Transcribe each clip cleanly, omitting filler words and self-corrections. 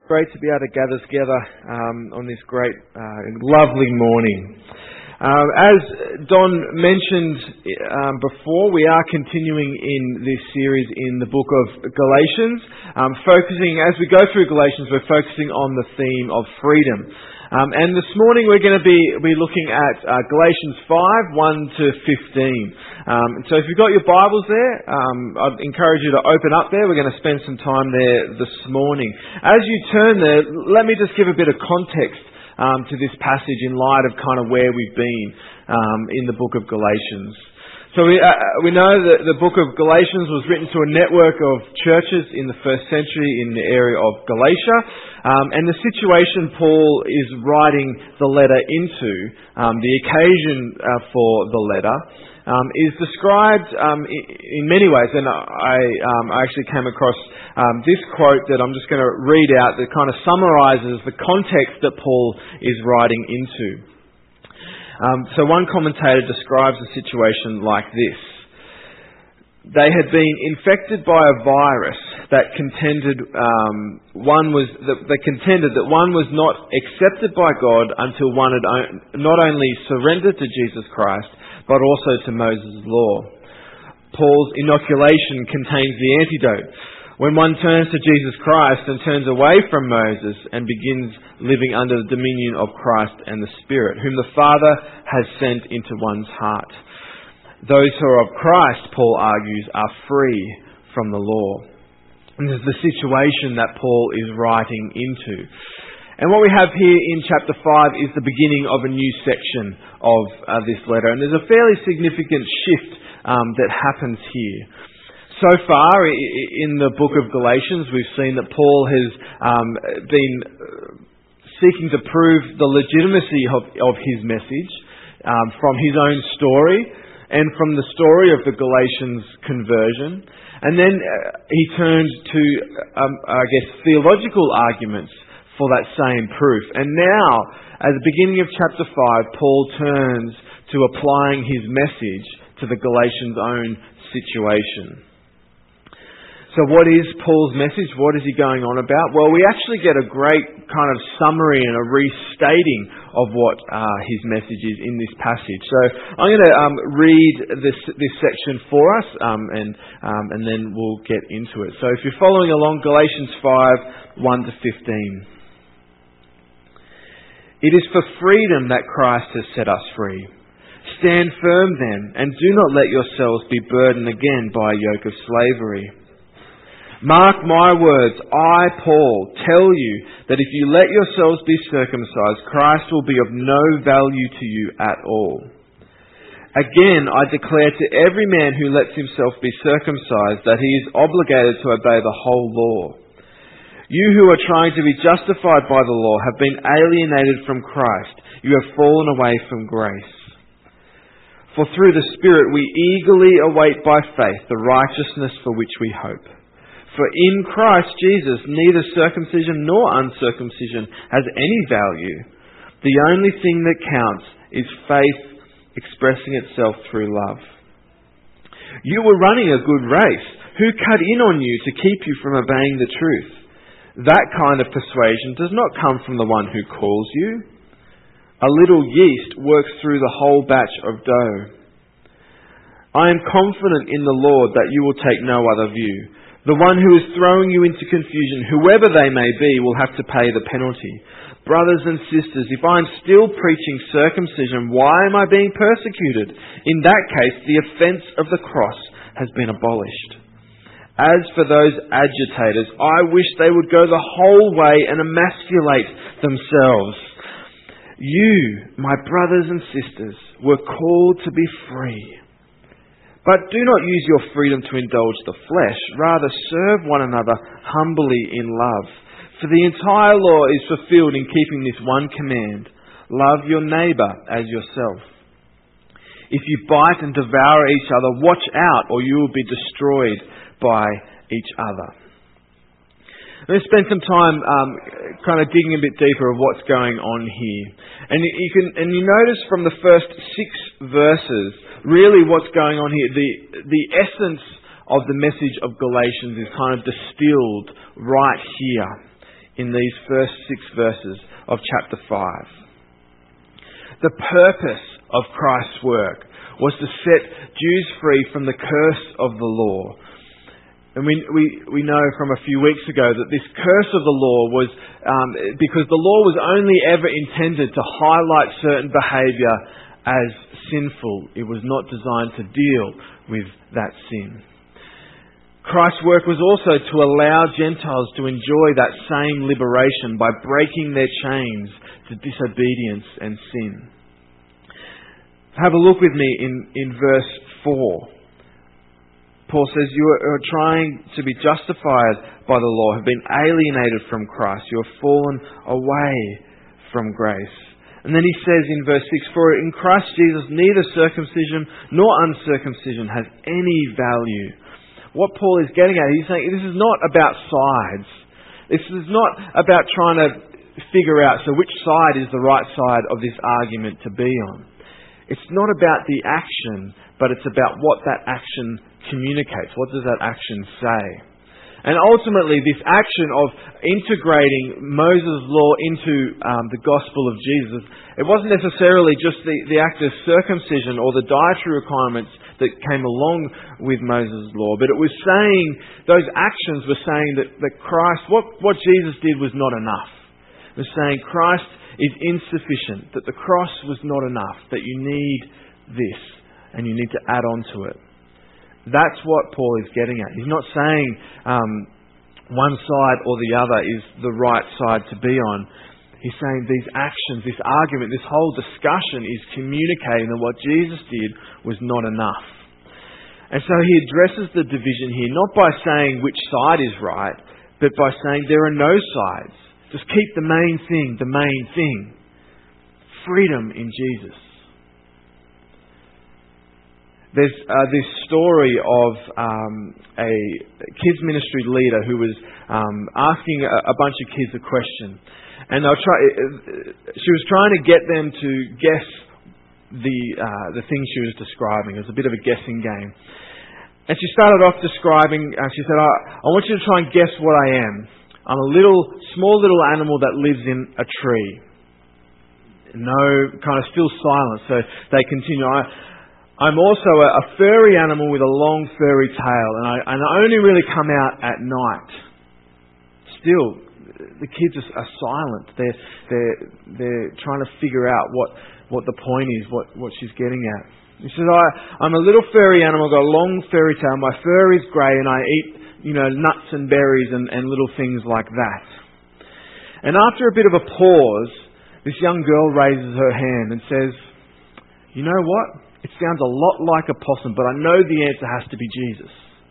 Great to be able to gather together on this great, lovely morning. As Don mentioned before, we are continuing in this series in the book of Galatians. Focusing, as we go through Galatians, we're focusing on the theme of freedom. And this morning we're going to be looking at Galatians 5, 1 to 15. So if you've got your Bibles there, I'd encourage you to open up there. We're going to spend some time there this morning. As you turn there, let me just give a bit of context to this passage in light of kind of where we've been in the book of Galatians. So we know that the book of Galatians was written to a network of churches in the first century in the area of Galatia. And the situation Paul is writing the letter into, the occasion for the letter, is described in many ways. And I actually came across this quote that I'm just going to read out that kind of summarises the context that Paul is writing into. So one commentator describes the situation like this. They had been infected by a virus that contended that one was not accepted by God until one had not only surrendered to Jesus Christ, but also to Moses' law. Paul's inoculation contains the antidote. When one turns to Jesus Christ and turns away from Moses and begins living under the dominion of Christ and the Spirit, whom the Father has sent into one's heart. Those who are of Christ, Paul argues, are free from the law. And this is the situation that Paul is writing into. And what we have here in chapter 5 is the beginning of a new section of this letter. And there's a fairly significant shift that happens here. So far in the book of Galatians, we've seen that Paul has been seeking to prove the legitimacy of his message from his own story and from the story of the Galatians' conversion. And then he turned to, theological arguments for that same proof. And now, at the beginning of chapter 5, Paul turns to applying his message to the Galatians' own situation. So what is Paul's message? What is he going on about? Well, we actually get a great kind of summary and a restating of what his message is in this passage. So I'm going to read this section for us, and then we'll get into it. So if you're following along, Galatians 5, 1 to 15. It is for freedom that Christ has set us free. Stand firm then, and do not let yourselves be burdened again by a yoke of slavery. Mark my words, I, Paul, tell you that if you let yourselves be circumcised, Christ will be of no value to you at all. Again, I declare to every man who lets himself be circumcised that he is obligated to obey the whole law. You who are trying to be justified by the law have been alienated from Christ. You have fallen away from grace. For through the Spirit we eagerly await by faith the righteousness for which we hope. For in Christ Jesus neither circumcision nor uncircumcision has any value. The only thing that counts is faith expressing itself through love. You were running a good race. Who cut in on you to keep you from obeying the truth? That kind of persuasion does not come from the one who calls you. A little yeast works through the whole batch of dough. I am confident in the Lord that you will take no other view. The one who is throwing you into confusion, whoever they may be, will have to pay the penalty. Brothers and sisters, if I am still preaching circumcision, why am I being persecuted? In that case, the offence of the cross has been abolished. As for those agitators, I wish they would go the whole way and emasculate themselves. You, my brothers and sisters, were called to be free. But do not use your freedom to indulge the flesh. Rather, serve one another humbly in love. For the entire law is fulfilled in keeping this one command: love your neighbour as yourself. If you bite and devour each other, watch out, or you will be destroyed by each other. Let's spend some time kind of digging a bit deeper of what's going on here. And you notice from the first 6 verses, really what's going on here, the essence of the message of Galatians is kind of distilled right here in these first 6 verses of chapter 5. The purpose of Christ's work was to set Jews free from the curse of the law. And we know from a few weeks ago that this curse of the law was because the law was only ever intended to highlight certain behaviour as sinful. It was not designed to deal with that sin. Christ's work was also to allow Gentiles to enjoy that same liberation by breaking their chains to disobedience and sin. Have a look with me in verse 4. Paul says, you are trying to be justified by the law, have been alienated from Christ. You have fallen away from grace. And then he says in verse 6, for in Christ Jesus neither circumcision nor uncircumcision has any value. What Paul is getting at, he's saying this is not about sides. This is not about trying to figure out, so which side is the right side of this argument to be on. It's not about the action, but it's about what that action communicates. What does that action say? And ultimately, this action of integrating Moses' law into the gospel of Jesus, it wasn't necessarily just the act of circumcision or the dietary requirements that came along with Moses' law, but it was saying, those actions were saying that Christ, what Jesus did was not enough. It was saying Christ is insufficient, that the cross was not enough, that you need this, and you need to add on to it. That's what Paul is getting at. He's not saying one side or the other is the right side to be on. He's saying these actions, this argument, this whole discussion is communicating that what Jesus did was not enough. And so he addresses the division here, not by saying which side is right, but by saying there are no sides. Just keep the main thing. Freedom in Jesus. There's this story of a kids ministry leader who was asking a bunch of kids a question. And she was trying to get them to guess the thing she was describing. It was a bit of a guessing game. And she started off describing, she said, I want you to try and guess what I am. I'm a small little animal that lives in a tree. No, kind of still silent. So they continue. I'm also a furry animal with a long furry tail, and I only really come out at night. Still, the kids are silent. They're trying to figure out what the point is, what she's getting at. He says, I'm a little furry animal, got a long furry tail. My fur is grey, and I eat nuts and berries and little things like that. And after a bit of a pause, this young girl raises her hand and says, you know what? It sounds a lot like a possum, but I know the answer has to be Jesus.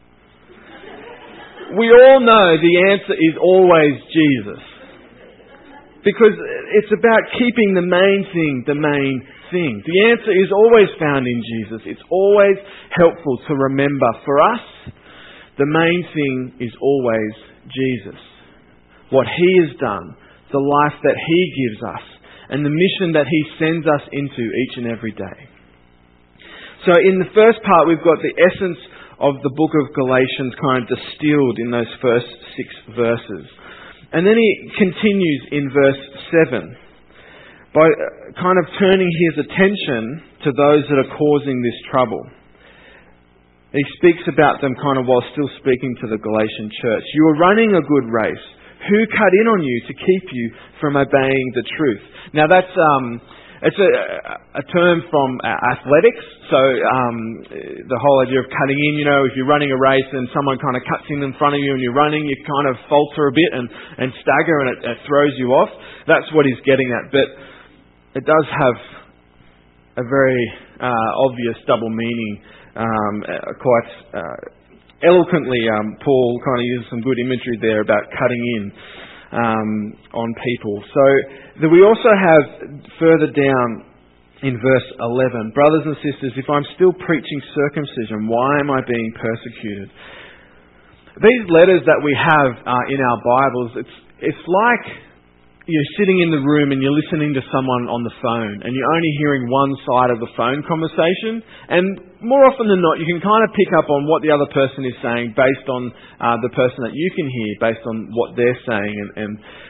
We all know the answer is always Jesus. Because it's about keeping the main thing the main thing. The answer is always found in Jesus. It's always helpful to remember. For us, the main thing is always Jesus. What He has done, the life that He gives us, and the mission that He sends us into each and every day. So in the first part, we've got the essence of the book of Galatians kind of distilled in those first 6 verses. And then he continues in verse 7 by kind of turning his attention to those that are causing this trouble. He speaks about them kind of while still speaking to the Galatian church. You are running a good race. Who cut in on you to keep you from obeying the truth? Now that's it's a term from athletics. So the whole idea of cutting in, if you're running a race and someone kind of cuts in front of you and you're running, you kind of falter a bit and stagger and it throws you off. That's what he's getting at. But it does have a very obvious double meaning. Quite eloquently, Paul kind of uses some good imagery there about cutting in on people. So we also have further down in verse 11, brothers and sisters, if I'm still preaching circumcision, why am I being persecuted? These letters that we have in our Bibles, it's like you're sitting in the room and you're listening to someone on the phone and you're only hearing one side of the phone conversation, and more often than not you can kind of pick up on what the other person is saying based on the person that you can hear, based on what they're saying,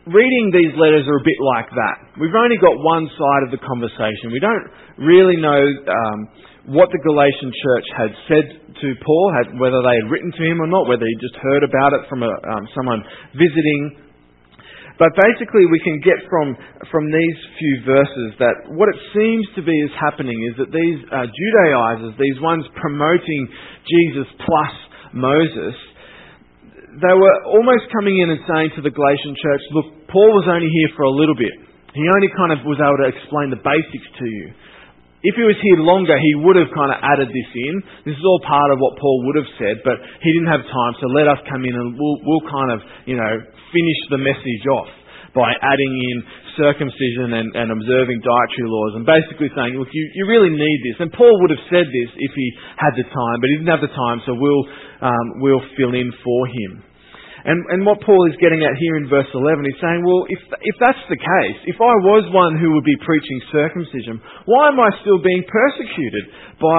reading these letters are a bit like that. We've only got one side of the conversation. We don't really know what the Galatian church had said to Paul, whether they had written to him or not, whether he just heard about it from someone visiting. But basically we can get from these few verses that what it seems to be is happening is that these Judaizers, these ones promoting Jesus plus Moses, they were almost coming in and saying to the Galatian church, look, Paul was only here for a little bit. He only kind of was able to explain the basics to you. If he was here longer, he would have kind of added this in. This is all part of what Paul would have said, but he didn't have time, so let us come in and we'll kind of, finish the message off by adding in circumcision and observing dietary laws and basically saying, look, you really need this. And Paul would have said this if he had the time, but he didn't have the time, so we'll fill in for him. And what Paul is getting at here in verse 11 is saying, well, if that's the case, if I was one who would be preaching circumcision, why am I still being persecuted by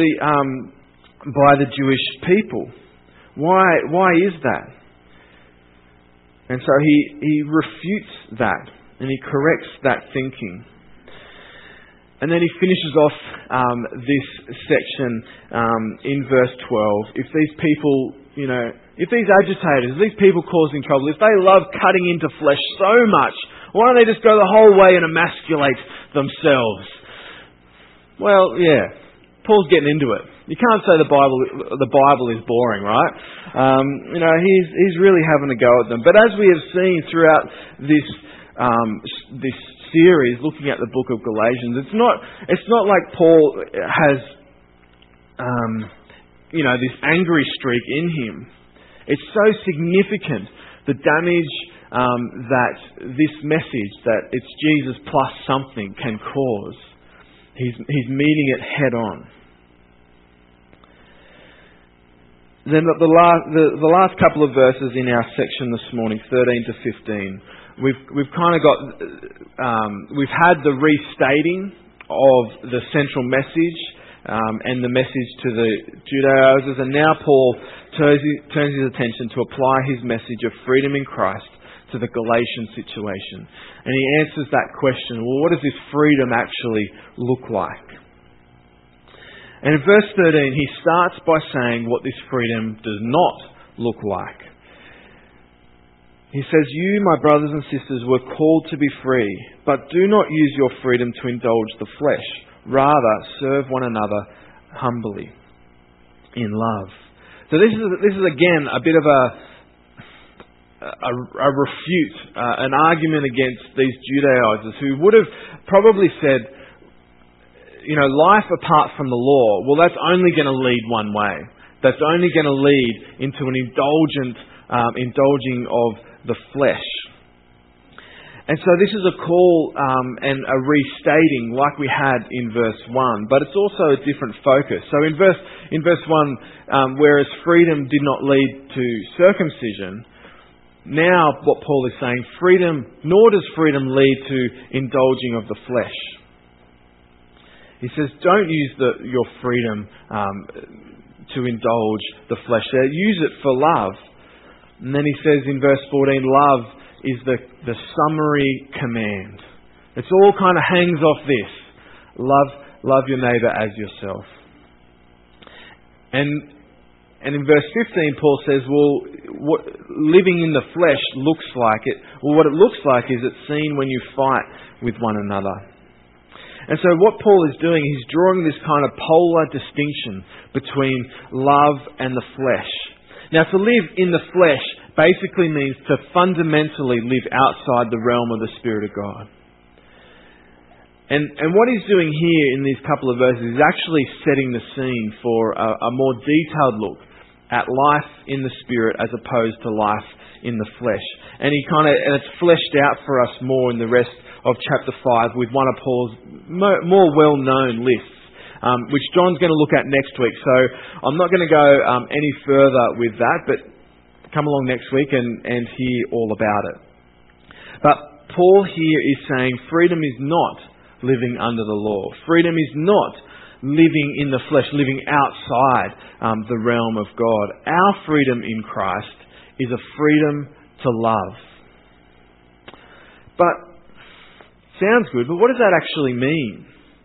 the Jewish people? Why is that? And so he refutes that and he corrects that thinking. And then he finishes off this section in verse 12. If these people, if these agitators, these people causing trouble, if they love cutting into flesh so much, why don't they just go the whole way and emasculate themselves? Well, yeah, Paul's getting into it. You can't say the Bible is boring, right? He's really having a go at them. But as we have seen throughout this series, looking at the book of Galatians, it's not like Paul has this angry streak in him. It's so significant, the damage that this message, that it's Jesus plus something, can cause. He's meeting it head on. Then the last couple of verses in our section this morning, 13 to 15, we've kind of got we've had the restating of the central message and the message to the Judaizers, and now Paul turns his attention to apply his message of freedom in Christ to the Galatian situation, and he answers that question. Well, what does this freedom actually look like? And in verse 13, he starts by saying what this freedom does not look like. He says, "You, my brothers and sisters, were called to be free, but do not use your freedom to indulge the flesh. Rather, serve one another humbly in love." So this is again a bit of a refute, an argument against these Judaizers who would have probably said, life apart from the law, well, that's only going to lead one way. That's only going to lead into an indulging of the flesh. And so this is a call and a restating like we had in verse 1, but it's also a different focus. So in verse 1, whereas freedom did not lead to circumcision, now what Paul is saying, nor does freedom lead to indulging of the flesh. He says, don't use your freedom to indulge the flesh. Use it for love. And then he says in verse 14, love is the summary command. It all kind of hangs off this. Love your neighbour as yourself. And in verse 15, Paul says, what living in the flesh looks like. What it looks like is it's seen when you fight with one another. And so what Paul is doing, he's drawing this kind of polar distinction between love and the flesh. Now, to live in the flesh basically means to fundamentally live outside the realm of the Spirit of God. And what he's doing here in these couple of verses is actually setting the scene for a more detailed look at life in the Spirit as opposed to life in the flesh. And it's fleshed out for us more in the rest of chapter 5 with one of Paul's more well-known lists, which John's going to look at next week. So I'm not going to go any further with that, but come along next week and hear all about it. But Paul here is saying freedom is not living under the law. Freedom is not living in the flesh, living outside the realm of God. Our freedom in Christ is a freedom to love. But, sounds good, but what does that actually mean?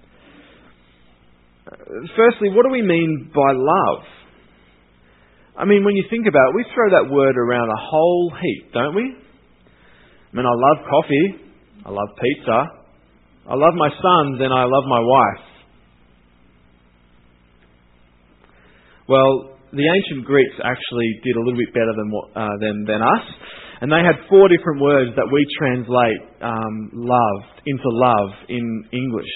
Firstly, what do we mean by love? I mean, when you think about it, we throw that word around a whole heap, don't we? I mean, I love coffee, I love pizza, I love my sons, and I love my wife. Well, the ancient Greeks actually did a little bit better than us, and they had 4 different words that we translate love into love in English.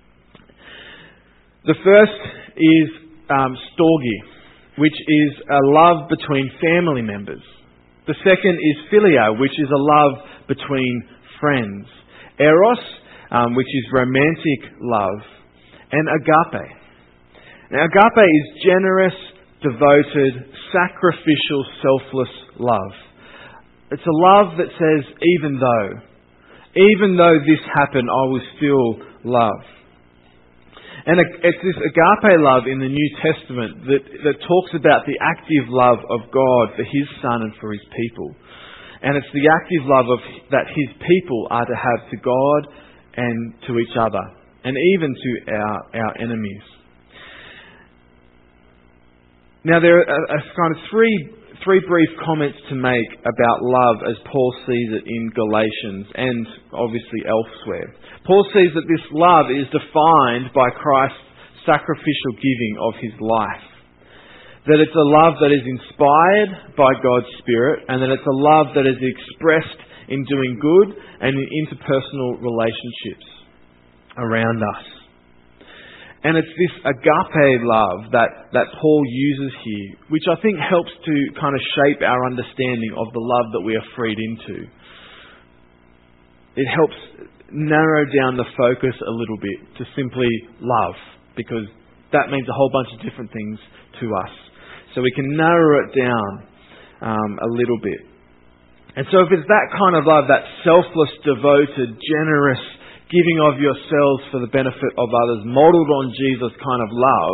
The first is storge, which is a love between family members. The second is philia, which is a love between friends. Eros, which is romantic love. And agape. Now, agape is generous, devoted, sacrificial, selfless love. It's a love that says, even though this happened, I will still love. And it's this agape love in the New Testament that talks about the active love of God for His Son and for His people. And it's the active love that His people are to have to God and to each other, and even to our enemies. Now, there are kind of three brief comments to make about love as Paul sees it in Galatians and obviously elsewhere. Paul sees that this love is defined by Christ's sacrificial giving of His life. That it's a love that is inspired by God's Spirit, and that it's a love that is expressed in doing good and in interpersonal relationships around us. And it's this agape love that Paul uses here, which I think helps to kind of shape our understanding of the love that we are freed into. It helps narrow down the focus a little bit to simply love, because that means a whole bunch of different things to us. So we can narrow it down a little bit. And so if it's that kind of love, that selfless, devoted, generous giving of yourselves for the benefit of others, modelled on Jesus kind of love,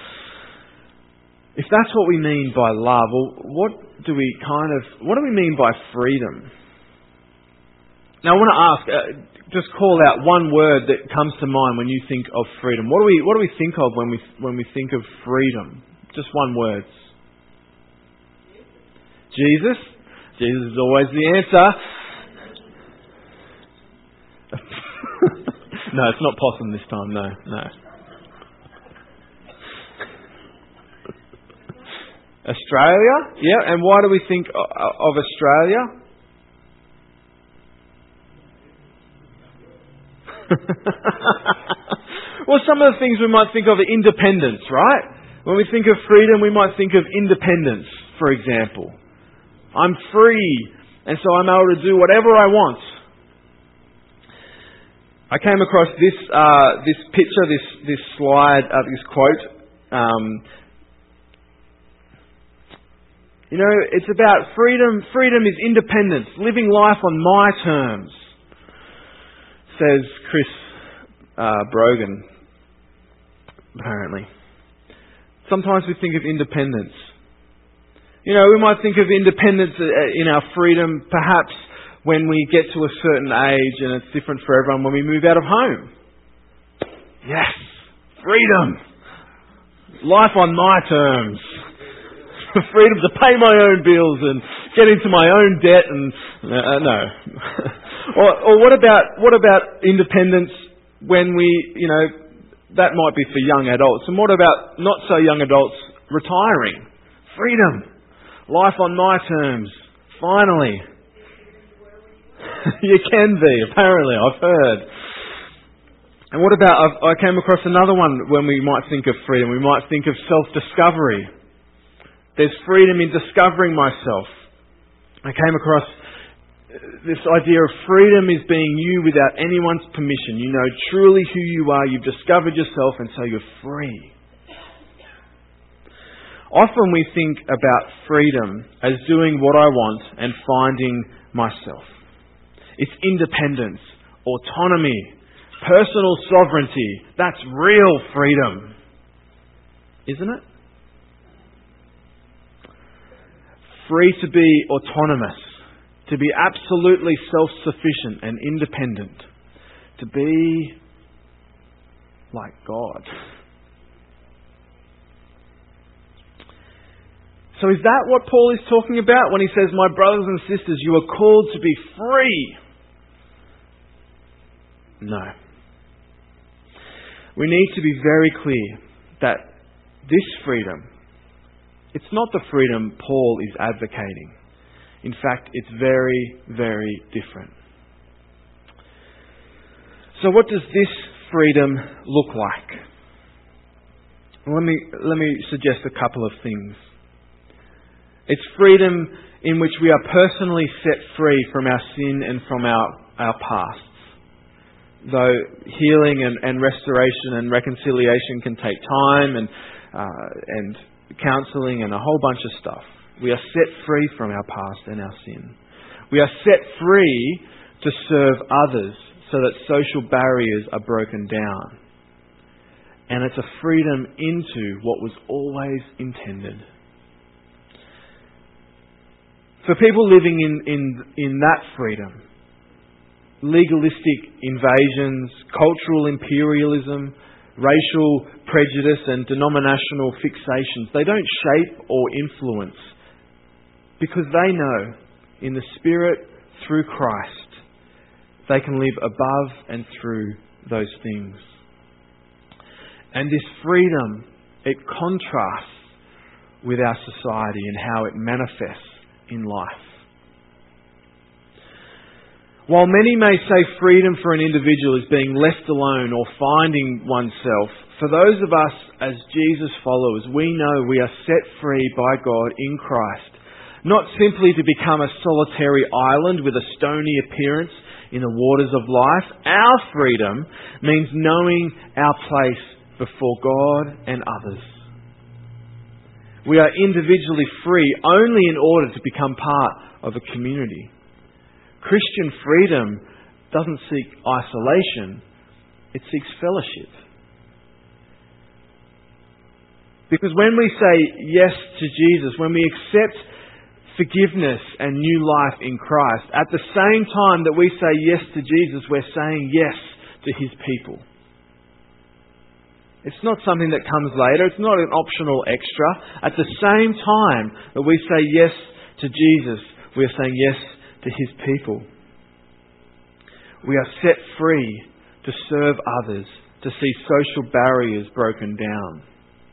if that's what we mean by love, well, what do we mean by freedom? Now I want to ask, just call out one word that comes to mind when you think of freedom. What do we think of when we think of freedom? Just one word. Jesus. Jesus is always the answer. No, it's not possum this time, no. Australia? Yeah, and why do we think of Australia? Well, some of the things we might think of are independence, right? When we think of freedom, we might think of independence, for example. I'm free, and so I'm able to do whatever I want. I came across this picture, this slide, this quote. It's about freedom. Freedom is independence, living life on my terms, says Chris Brogan, apparently. Sometimes we think of independence. We might think of independence in our freedom, perhaps when we get to a certain age, and it's different for everyone when we move out of home. Yes, freedom. Life on my terms. Freedom to pay my own bills and get into my own debt and no. or what about independence when we, that might be for young adults. And what about not so young adults retiring? Freedom. Life on my terms. Finally. You can be, apparently, I've heard. And what about, I came across another one when we might think of freedom. We might think of self-discovery. There's freedom in discovering myself. I came across this idea of freedom is being you without anyone's permission. You know truly who you are, you've discovered yourself, and so you're free. Often we think about freedom as doing what I want and finding myself. It's independence, autonomy, personal sovereignty. That's real freedom. Isn't it? Free to be autonomous, to be absolutely self-sufficient and independent, to be like God. So is that what Paul is talking about when he says, "My brothers and sisters, you are called to be free"? No. We need to be very clear that this freedom, it's not the freedom Paul is advocating. In fact, it's very, very different. So what does this freedom look like? Let me suggest a couple of things. It's freedom in which we are personally set free from our sin and from our pasts. Though healing and restoration and reconciliation can take time and counselling and a whole bunch of stuff, we are set free from our past and our sin. We are set free to serve others so that social barriers are broken down. And it's a freedom into what was always intended. For people living in that freedom, legalistic invasions, cultural imperialism, racial prejudice and denominational fixations, they don't shape or influence because they know in the Spirit through Christ they can live above and through those things. And this freedom, it contrasts with our society and how it manifests in life. While many may say freedom for an individual is being left alone or finding oneself, for those of us as Jesus followers, we know we are set free by God in Christ, not simply to become a solitary island with a stony appearance in the waters of life. Our freedom means knowing our place before God and others. We are individually free only in order to become part of a community. Christian freedom doesn't seek isolation, it seeks fellowship. Because when we say yes to Jesus, when we accept forgiveness and new life in Christ, at the same time that we say yes to Jesus, we're saying yes to His people. It's not something that comes later. It's not an optional extra. At the same time that we say yes to Jesus, we are saying yes to His people. We are set free to serve others, to see social barriers broken down.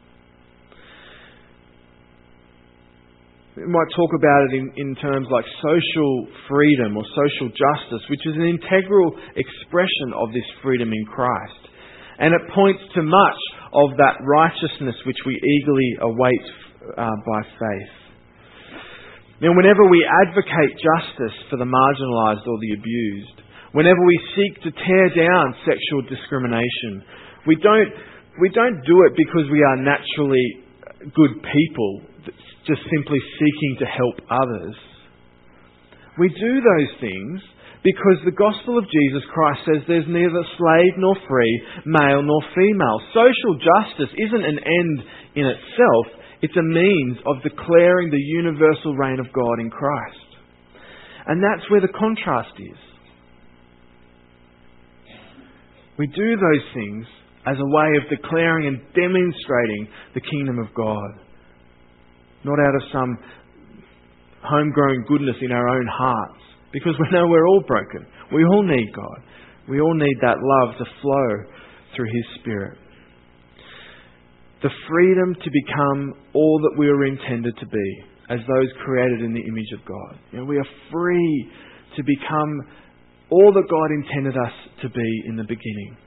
We might talk about it in terms like social freedom or social justice, which is an integral expression of this freedom in Christ. And it points to much of that righteousness which we eagerly await by faith. Now, whenever we advocate justice for the marginalised or the abused, whenever we seek to tear down sexual discrimination, we don't do it because we are naturally good people, just simply seeking to help others. We do those things because the gospel of Jesus Christ says there's neither slave nor free, male nor female. Social justice isn't an end in itself. It's a means of declaring the universal reign of God in Christ. And that's where the contrast is. We do those things as a way of declaring and demonstrating the kingdom of God. Not out of some homegrown goodness in our own hearts. Because we know we're all broken. We all need God. We all need that love to flow through His Spirit. The freedom to become all that we were intended to be as those created in the image of God. We are free to become all that God intended us to be in the beginning.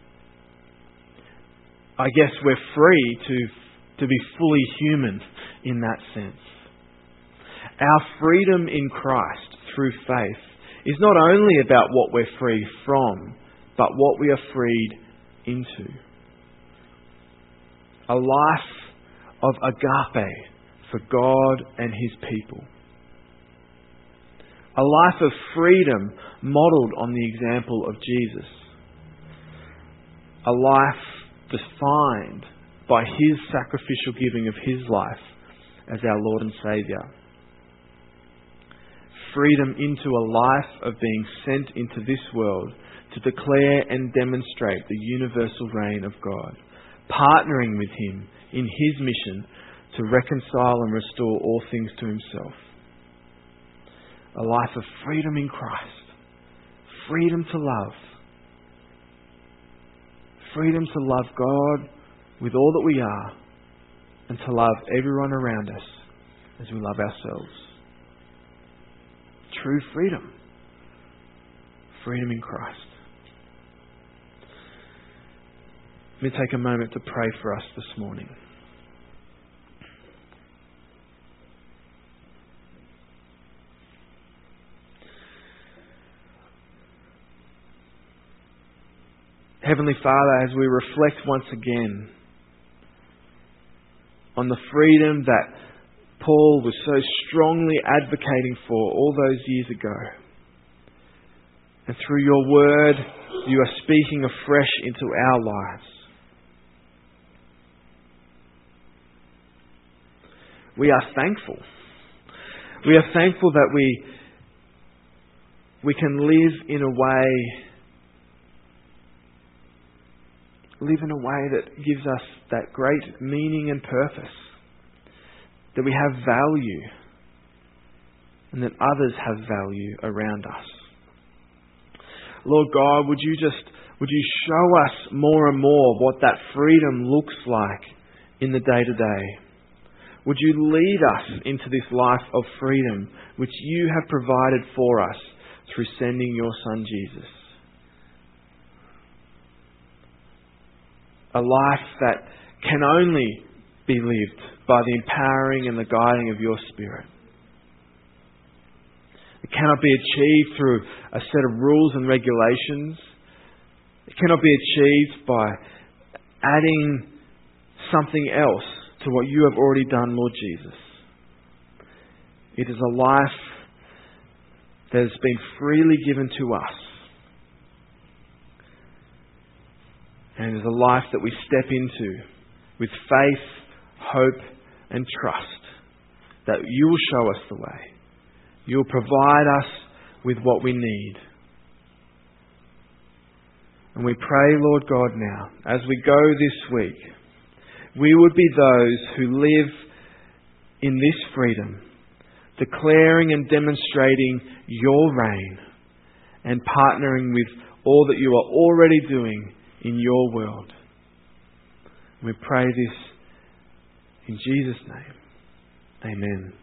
I guess we're free to be fully human in that sense. Our freedom in Christ through faith is not only about what we're free from, but what we are freed into. A life of agape for God and His people. A life of freedom modelled on the example of Jesus. A life defined by His sacrificial giving of His life as our Lord and Saviour. freedom into a life of being sent into this world to declare and demonstrate the universal reign of God, partnering with Him in His mission to reconcile and restore all things to Himself. A life of freedom in Christ, freedom to love, freedom to love God with all that we are, and to love everyone around us as we love ourselves. True freedom. Freedom in Christ. Let me take a moment to pray for us this morning. Heavenly Father, as we reflect once again on the freedom that Paul was so strongly advocating for all those years ago, and through your word, you are speaking afresh into our lives. We are thankful. We are thankful that we can live in a way that gives us that great meaning and purpose. That we have value, and that others have value around us. Lord God, would you show us more and more what that freedom looks like in the day-to-day? Would you lead us into this life of freedom which you have provided for us through sending your Son Jesus? A life that can only be lived by the empowering and the guiding of your Spirit. It cannot be achieved through a set of rules and regulations. It cannot be achieved by adding something else to what you have already done, Lord Jesus. It is a life that has been freely given to us. And it is a life that we step into with faith, hope, and trust that you will show us the way. You will provide us with what we need. And we pray, Lord God, now, as we go this week, we would be those who live in this freedom, declaring and demonstrating your reign and partnering with all that you are already doing in your world. We pray this in Jesus' name. Amen.